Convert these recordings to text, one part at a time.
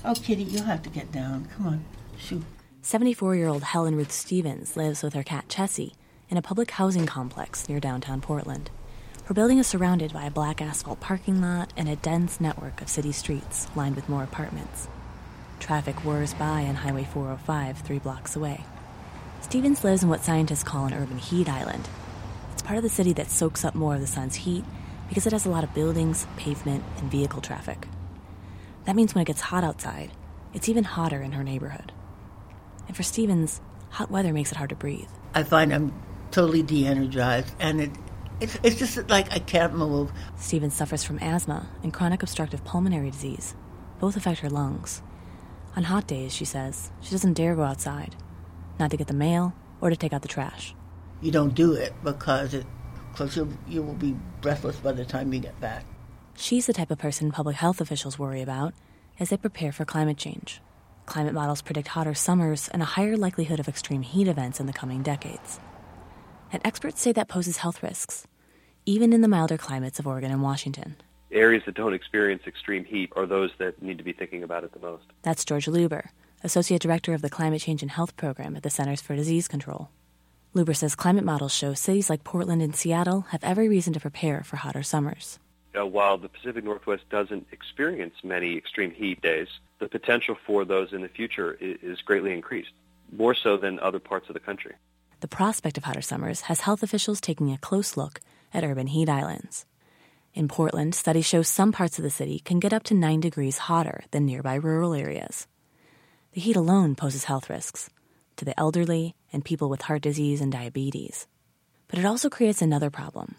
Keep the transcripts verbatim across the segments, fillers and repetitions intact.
Oh, Kitty, you'll have to get down. Come on, shoot. seventy-four-year-old Helen Ruth Stevens lives with her cat Chessie in a public housing complex near downtown Portland. Her building is surrounded by a black asphalt parking lot and a dense network of city streets lined with more apartments. Traffic whirs by on Highway four oh five three blocks away. Stevens lives in what scientists call an urban heat island. It's part of the city that soaks up more of the sun's heat because it has a lot of buildings, pavement, and vehicle traffic. That means when it gets hot outside, it's even hotter in her neighborhood. And for Stevens, hot weather makes it hard to breathe. I find I'm totally de-energized, and it, it's, it's just like I can't move. Stevens suffers from asthma and chronic obstructive pulmonary disease. Both affect her lungs. On hot days, she says, she doesn't dare go outside, not to get the mail or to take out the trash. You don't do it because it, because you you will be breathless by the time you get back. She's the type of person public health officials worry about as they prepare for climate change. Climate models predict hotter summers and a higher likelihood of extreme heat events in the coming decades. And experts say that poses health risks, even in the milder climates of Oregon and Washington. Areas that don't experience extreme heat are those that need to be thinking about it the most. That's George Luber, Associate Director of the Climate Change and Health Program at the Centers for Disease Control. Luber says climate models show cities like Portland and Seattle have every reason to prepare for hotter summers. Uh, while the Pacific Northwest doesn't experience many extreme heat days, the potential for those in the future is, is greatly increased, more so than other parts of the country. The prospect of hotter summers has health officials taking a close look at urban heat islands. In Portland, studies show some parts of the city can get up to nine degrees hotter than nearby rural areas. The heat alone poses health risks to the elderly and people with heart disease and diabetes. But it also creates another problem.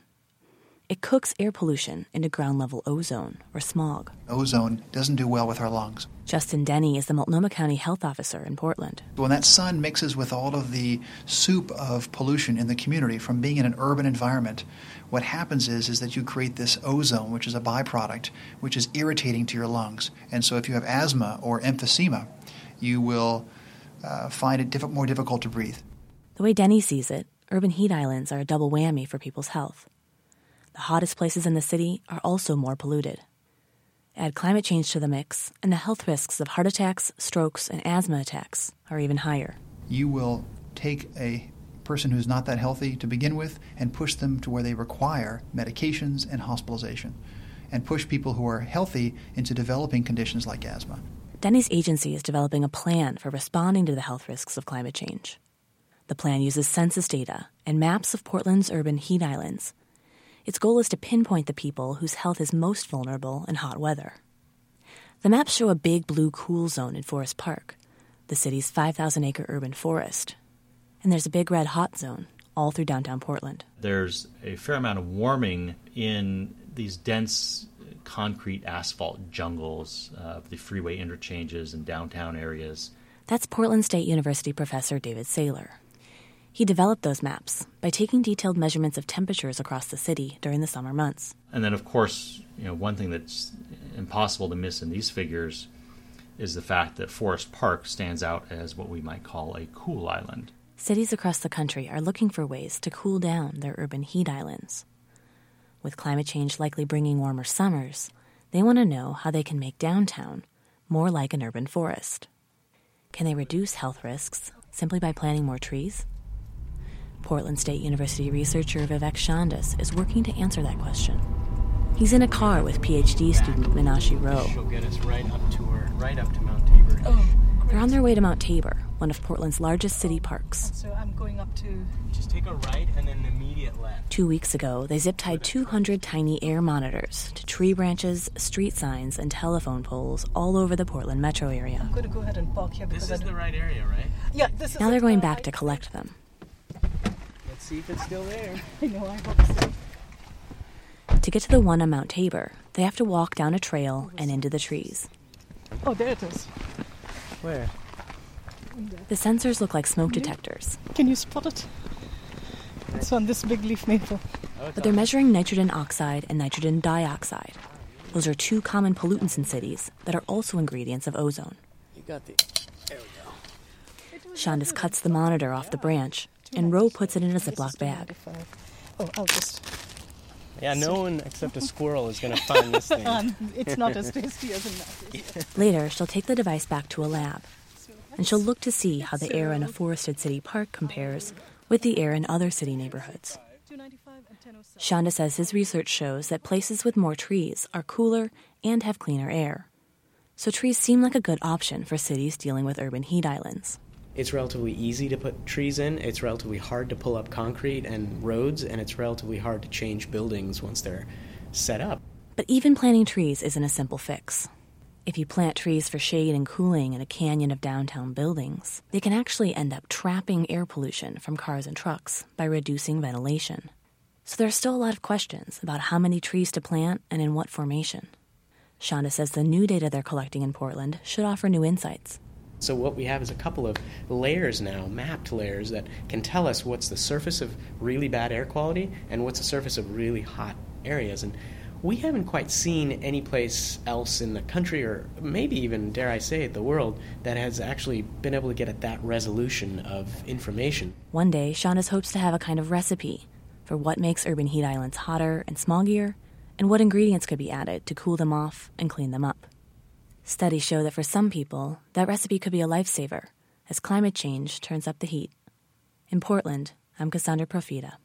It cooks air pollution into ground-level ozone, or smog. Ozone doesn't do well with our lungs. Justin Denny is the Multnomah County Health Officer in Portland. When that sun mixes with all of the soup of pollution in the community from being in an urban environment, what happens is, is that you create this ozone, which is a byproduct, which is irritating to your lungs. And so if you have asthma or emphysema, you will uh, find it diff- more difficult to breathe. The way Denny sees it, urban heat islands are a double whammy for people's health. The hottest places in the city are also more polluted. Add climate change to the mix, and the health risks of heart attacks, strokes, and asthma attacks are even higher. You will take a person who's not that healthy to begin with and push them to where they require medications and hospitalization, and push people who are healthy into developing conditions like asthma. Denny's agency is developing a plan for responding to the health risks of climate change. The plan uses census data and maps of Portland's urban heat islands. Its goal is to pinpoint the people whose health is most vulnerable in hot weather. The maps show a big blue cool zone in Forest Park, the city's five thousand acre urban forest. And there's a big red hot zone all through downtown Portland. There's a fair amount of warming in these dense concrete asphalt jungles of uh, the freeway interchanges and downtown areas. That's Portland State University professor David Saylor. He developed those maps by taking detailed measurements of temperatures across the city during the summer months. And then, of course, you know, one thing that's impossible to miss in these figures is the fact that Forest Park stands out as what we might call a cool island. Cities across the country are looking for ways to cool down their urban heat islands. With climate change likely bringing warmer summers, they want to know how they can make downtown more like an urban forest. Can they reduce health risks simply by planting more trees? Portland State University researcher Vivek Chandas is working to answer that question. He's in a car with PhD student Minashi Rowe. She'll get us right up to her, right up to Mount Tabor. Oh, they're on their way to Mount Tabor, one of Portland's largest city parks. So I'm going up to... Just take a right and then an immediate left. Two weeks ago, they zip-tied two hundred tiny air monitors to tree branches, street signs, and telephone poles all over the Portland metro area. I'm going to go ahead and park here because... This is the right area, right? Yeah, this is... Now they're going back to collect them. Let's see if it's still there. I know, I hope so. To get to the one on Mount Tabor, they have to walk down a trail and into the trees. Oh, there it is. Where? The sensors look like smoke detectors. Can you spot it? It's on this big leaf maple. But they're measuring nitrogen oxide and nitrogen dioxide. Those are two common pollutants in cities that are also ingredients of ozone. You got the... There we go. Chandas cuts the monitor off the branch, and Rowe puts it in a Ziploc bag. Oh, I'll just... Yeah, no one except a squirrel is going to find this thing. Um, it's not as tasty as in that. Later, she'll take the device back to a lab, and she'll look to see how the air in a forested city park compares with the air in other city neighborhoods. Shonda says his research shows that places with more trees are cooler and have cleaner air. So trees seem like a good option for cities dealing with urban heat islands. It's relatively easy to put trees in. It's relatively hard to pull up concrete and roads, and it's relatively hard to change buildings once they're set up. But even planting trees isn't a simple fix. If you plant trees for shade and cooling in a canyon of downtown buildings, they can actually end up trapping air pollution from cars and trucks by reducing ventilation. So there are still a lot of questions about how many trees to plant and in what formation. Shonda says the new data they're collecting in Portland should offer new insights. So what we have is a couple of layers now, mapped layers, that can tell us what's the surface of really bad air quality and what's the surface of really hot areas. And we haven't quite seen any place else in the country, or maybe even, dare I say it, the world, that has actually been able to get at that resolution of information. One day, Shonda's hopes to have a kind of recipe for what makes urban heat islands hotter and smoggier, and what ingredients could be added to cool them off and clean them up. Studies show that for some people, that recipe could be a lifesaver as climate change turns up the heat. In Portland, I'm Cassandra Profita.